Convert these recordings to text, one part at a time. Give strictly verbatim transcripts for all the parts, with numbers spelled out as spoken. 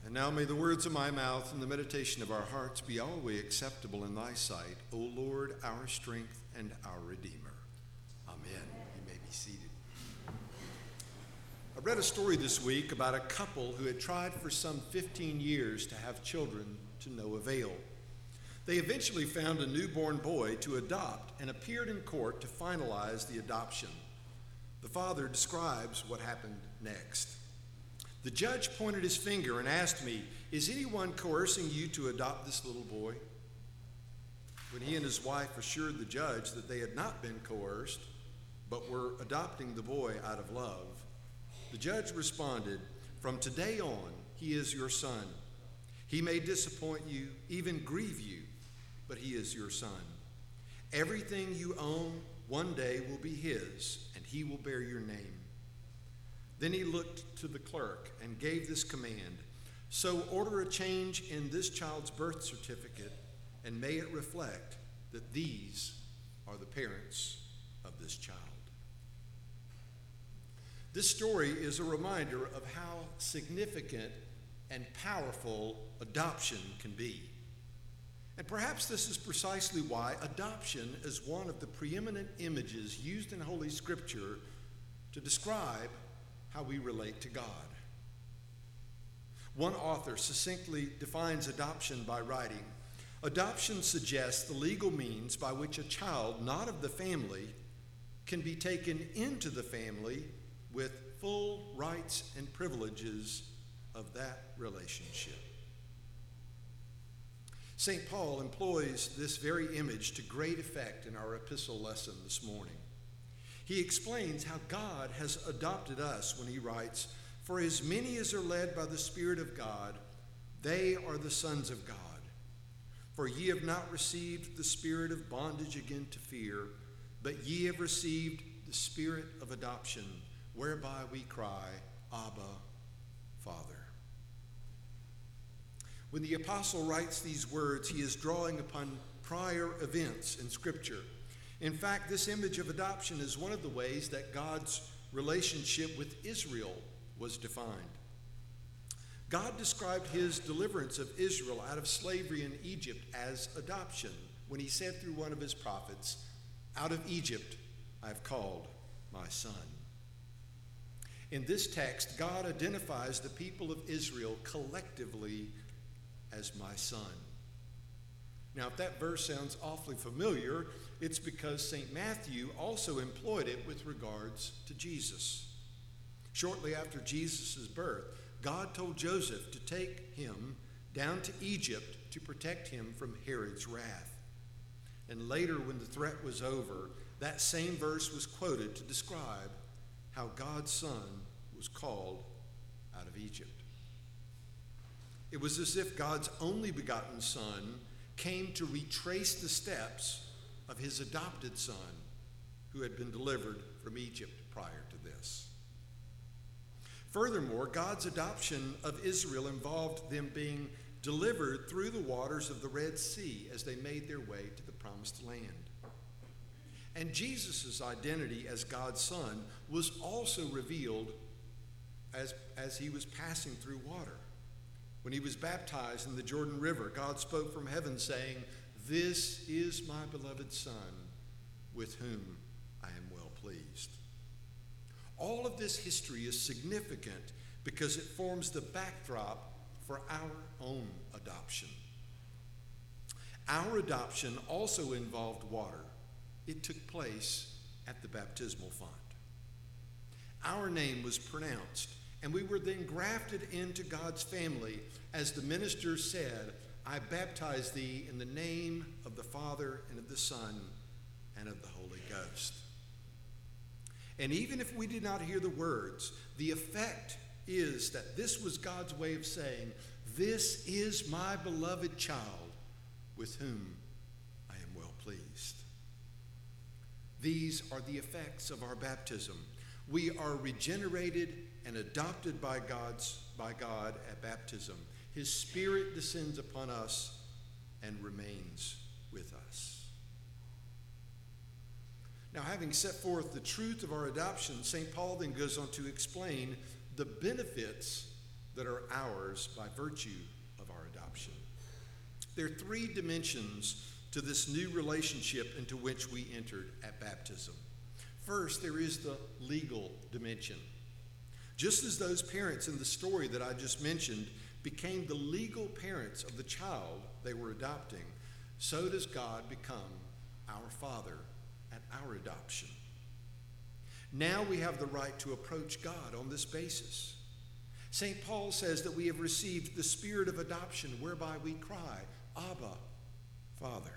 And now may the words of my mouth and the meditation of our hearts be always acceptable in thy sight, O Lord, our strength and our Redeemer. Amen. You may be seated. I read a story this week about a couple who had tried for some fifteen years to have children to no avail. They eventually found a newborn boy to adopt and appeared in court to finalize the adoption. The father describes what happened next. The judge pointed his finger and asked me, "Is anyone coercing you to adopt this little boy?" When he and his wife assured the judge that they had not been coerced, but were adopting the boy out of love, the judge responded, "From today on, he is your son. He may disappoint you, even grieve you, but he is your son. Everything you own one day will be his, and he will bear your name." Then he looked to the clerk and gave this command, "So order a change in this child's birth certificate, and may it reflect that these are the parents of this child." This story is a reminder of how significant and powerful adoption can be. And perhaps this is precisely why adoption is one of the preeminent images used in Holy Scripture to describe how we relate to God. One author succinctly defines adoption by writing, "Adoption suggests the legal means by which a child not of the family can be taken into the family with full rights and privileges of that relationship." Saint Paul employs this very image to great effect in our epistle lesson this morning. He explains how God has adopted us when he writes, "For as many as are led by the Spirit of God, they are the sons of God. For ye have not received the spirit of bondage again to fear, but ye have received the Spirit of adoption, whereby we cry, Abba, Father." When the apostle writes these words, he is drawing upon prior events in Scripture. In fact, this image of adoption is one of the ways that God's relationship with Israel was defined. God described his deliverance of Israel out of slavery in Egypt as adoption when he said through one of his prophets, "Out of Egypt I have called my son." In this text, God identifies the people of Israel collectively as my son. Now, if that verse sounds awfully familiar, it's because Saint Matthew also employed it with regards to Jesus. Shortly after Jesus' birth, God told Joseph to take him down to Egypt to protect him from Herod's wrath. And later, when the threat was over, that same verse was quoted to describe how God's son was called out of Egypt. It was as if God's only begotten son came to retrace the steps of his adopted son who had been delivered from Egypt prior to this. Furthermore, God's adoption of Israel involved them being delivered through the waters of the Red Sea as they made their way to the promised land. And Jesus' identity as God's son was also revealed as, as he was passing through water. When he was baptized in the Jordan River, God spoke from heaven saying, "This is my beloved Son, with whom I am well pleased." All of this history is significant because it forms the backdrop for our own adoption. Our adoption also involved water. It took place at the baptismal font. Our name was pronounced, and we were then grafted into God's family as the minister said, "I baptize thee in the name of the Father and of the Son and of the Holy Ghost." And even if we did not hear the words, the effect is that this was God's way of saying, "This is my beloved child with whom I am well pleased." These are the effects of our baptism. We are regenerated and adopted by God's by God at baptism. His Spirit descends upon us and remains with us. Now, having set forth the truth of our adoption, Saint Paul then goes on to explain the benefits that are ours by virtue of our adoption. There are three dimensions to this new relationship into which we entered at baptism. First, there is the legal dimension. Just as those parents in the story that I just mentioned became the legal parents of the child they were adopting, so does God become our Father at our adoption. Now we have the right to approach God on this basis. Saint Paul says that we have received the spirit of adoption, whereby we cry, Abba, Father.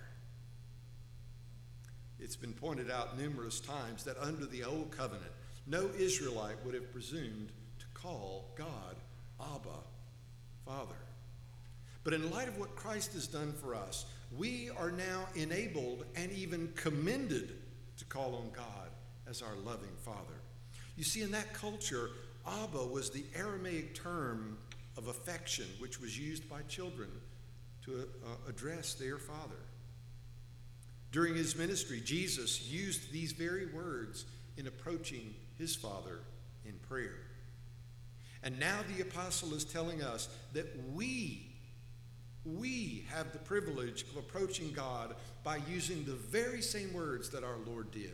It's been pointed out numerous times that under the old covenant, no Israelite would have presumed to call God Abba, Father. But in light of what Christ has done for us, we are now enabled and even commended to call on God as our loving Father. You see, in that culture, Abba was the Aramaic term of affection which was used by children to uh, address their father. During his ministry, Jesus used these very words in approaching his Father in prayer. And now the apostle is telling us that we, we have the privilege of approaching God by using the very same words that our Lord did.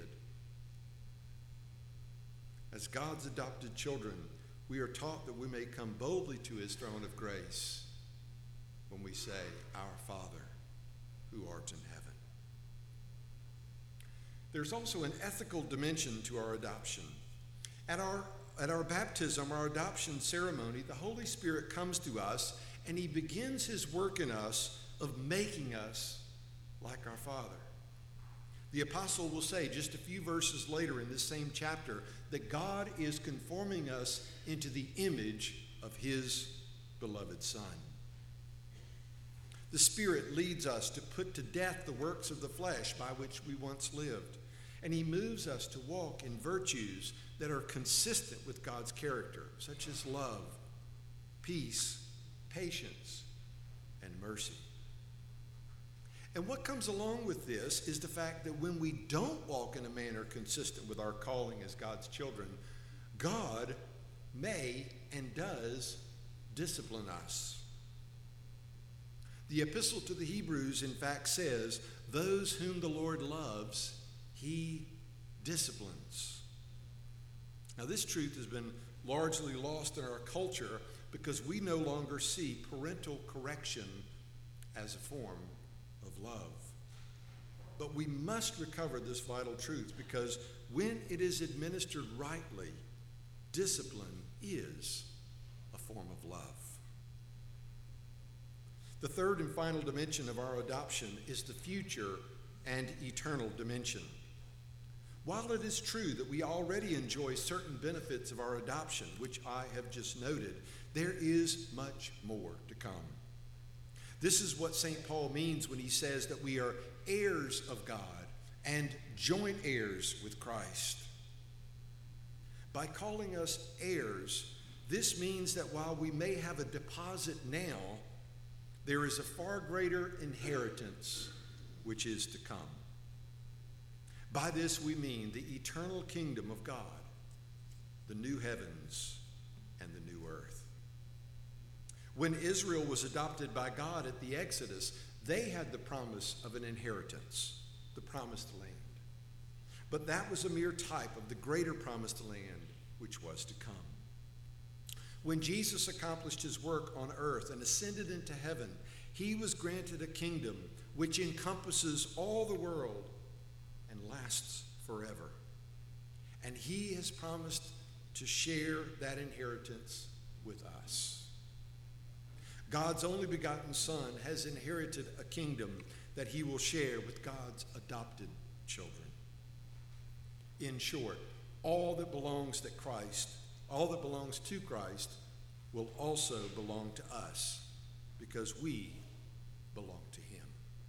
As God's adopted children, we are taught that we may come boldly to his throne of grace when we say, Our Father, who art in heaven. There's also an ethical dimension to our adoption. At our, at our baptism, our adoption ceremony, the Holy Spirit comes to us and he begins his work in us of making us like our Father. The apostle will say just a few verses later in this same chapter that God is conforming us into the image of his beloved Son. The Spirit leads us to put to death the works of the flesh by which we once lived. And he moves us to walk in virtues that are consistent with God's character, such as love, peace, patience, and mercy. And what comes along with this is the fact that when we don't walk in a manner consistent with our calling as God's children, God may and does discipline us. The epistle to the Hebrews, in fact, says, those whom the Lord loves, he disciplines. Now, this truth has been largely lost in our culture because we no longer see parental correction as a form of love. But we must recover this vital truth because when it is administered rightly, discipline is a form of love. The third and final dimension of our adoption is the future and eternal dimension. While it is true that we already enjoy certain benefits of our adoption, which I have just noted, there is much more to come. This is what Saint Paul means when he says that we are heirs of God and joint heirs with Christ. By calling us heirs, this means that while we may have a deposit now, there is a far greater inheritance which is to come. By this we mean the eternal kingdom of God, the new heavens and the new earth. When Israel was adopted by God at the Exodus, they had the promise of an inheritance, the promised land. But that was a mere type of the greater promised land which was to come. When Jesus accomplished his work on earth and ascended into heaven, he was granted a kingdom which encompasses all the world and lasts forever. And he has promised to share that inheritance with us. God's only begotten Son has inherited a kingdom that he will share with God's adopted children. In short, all that belongs to Christ, all that belongs to Christ will also belong to us because we belong to him.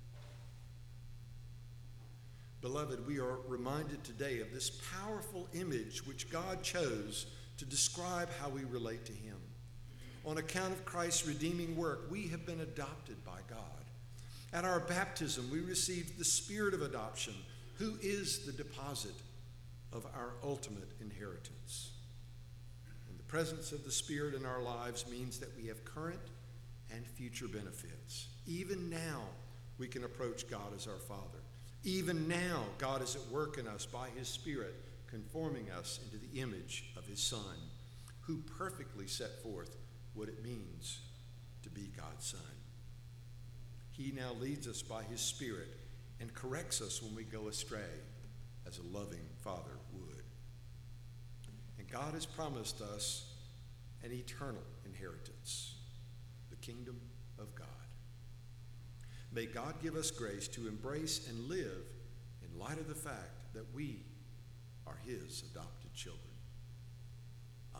Beloved, we are reminded today of this powerful image which God chose to describe how we relate to him. On account of Christ's redeeming work, we have been adopted by God. At our baptism, we received the spirit of adoption, who is the deposit of our ultimate inheritance. And the presence of the Spirit in our lives means that we have current and future benefits. Even now, we can approach God as our Father. Even now, God is at work in us by his Spirit, conforming us into the image of his Son, who perfectly set forth what it means to be God's Son. He now leads us by his Spirit and corrects us when we go astray, as a loving Father would. And God has promised us an eternal inheritance, the kingdom of God. May God give us grace to embrace and live in light of the fact that we are his adopted children. Amen.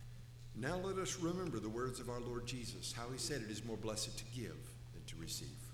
Now let us remember the words of our Lord Jesus, how he said it is more blessed to give than to receive.